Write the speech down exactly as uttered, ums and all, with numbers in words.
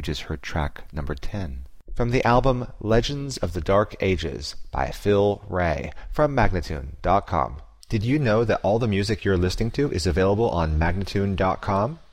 You just heard track number ten. From the album Legends of the Dark Ages by Phil Ray from Magnatune dot com. Did you know that all the music you're listening to is available on Magnatune dot com?